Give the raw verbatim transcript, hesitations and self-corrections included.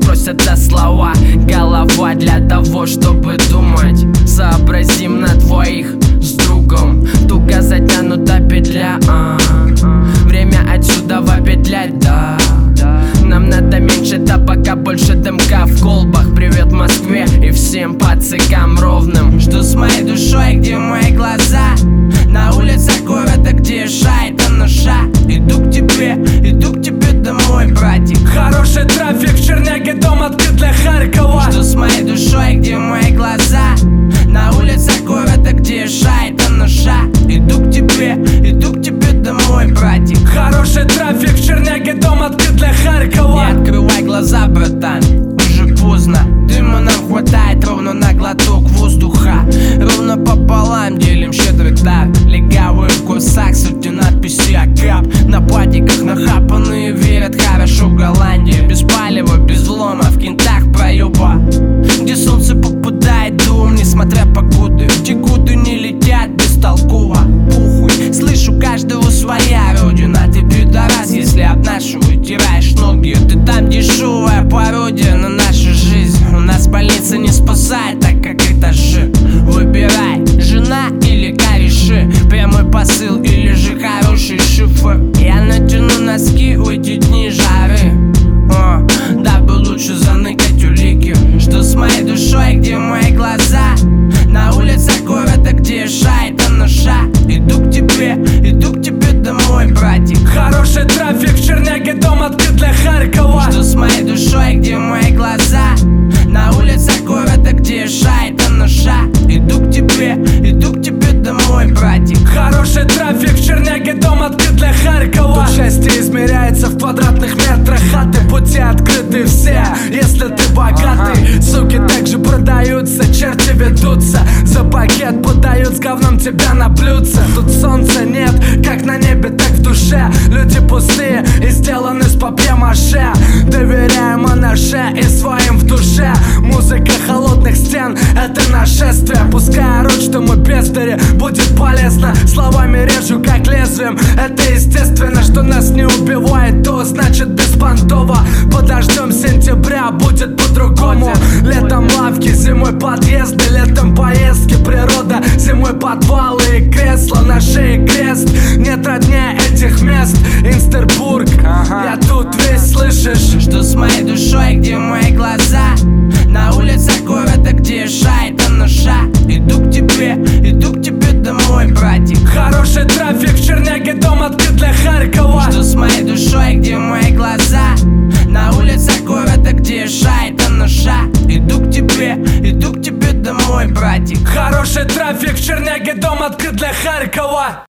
просят за слова. Голова для того, чтобы думать. Сообразим на двоих с другом. Туго затянута петля, а -а -а. Время отсюда петлять, да. Нам надо меньше табака, больше дымка в колбах. Привет Москве и всем пацикам ровным. Что с моей душой, где мои глаза? На улицах города, где шайта наша. Иду к тебе, иду к тебе домой, братик. Хороший трафик в Черняге, дом открыт для Харькова. Что с моей душой, где мои глаза? На улицах города, где шайта наша. Иду к тебе, иду к тебе домой, братик. Хороший трафик в Черняге, дом открыт для Харькова. Не открывай глаза, братан, уже поздно. Дыма нам хватает ровно на глоток воздуха. Ровно пополам делим щедрый дар. Легавые в курсах, сотни надписи окап. На платиках нахапанные верят хорошо в Голландии. Без палева, без влома, в кентах проеба. Где солнце попадает дом, несмотря погоды. Где годы не летят бестолково. Пухуй, слышу, каждого своя родина. Ты пидорас, если об нашу вытираешь ноги. Ты там дешевая пародия на нашу жизнь. У нас больница не спасает, так как это же. Выбирай, жена или кореши. Прямой посыл или же хороший шифр. Я натяну носки в эти дни жары, О, дабы лучше заныкать улики. Что с моей душой, где мои глаза? На улицах города, где шайта наша. Иду к тебе, иду к тебе домой, братик. Хороший трафик в Черняге, дом открыт для Харькова. Что с моей душой, где мои глаза? На улицах города, где шайта наша. Иду к тебе, иду к тебе домой, братик. Хороший трафик в Черняге, дом открыт для Харькова. Тут счастье измеряется в квадратных метрах хаты. Пути открыты все, если ты богатый. Суки также продаются, черти ведутся. За пакет подают с говном тебя на блюдце. Тут солнца нет, как на небе, так в душе. Люди пустые и сделаны с папье-маше. Доверяем анаше и своим в душе. Музыка холодных стен — это нашествие. Пускай орут, что мы бездари, будет полезно. Словами режу как лезвием. Это естественно, что нас не убивает, то значит беспонтово. Подождем сентября, будет по-другому. Летом лавки, зимой подъезды. Летом поездки, природа, зимой подвалы и кресла. На шее крест, нет роднее этих мест. Инстербург, я тут весь, слышишь? Что с моей душой, где мои глаза? На улицах города, где шайта наша. Иду к тебе, иду к тебе домой, братик. Хороший трафик в Черняге, дом открыт для Харькова. Что с моей душой, где мои глаза? На улицах города, где шайта наша. Иду к тебе, иду к тебе домой, братик. Хороший трафик в Черняге, дом открыт для Харькова.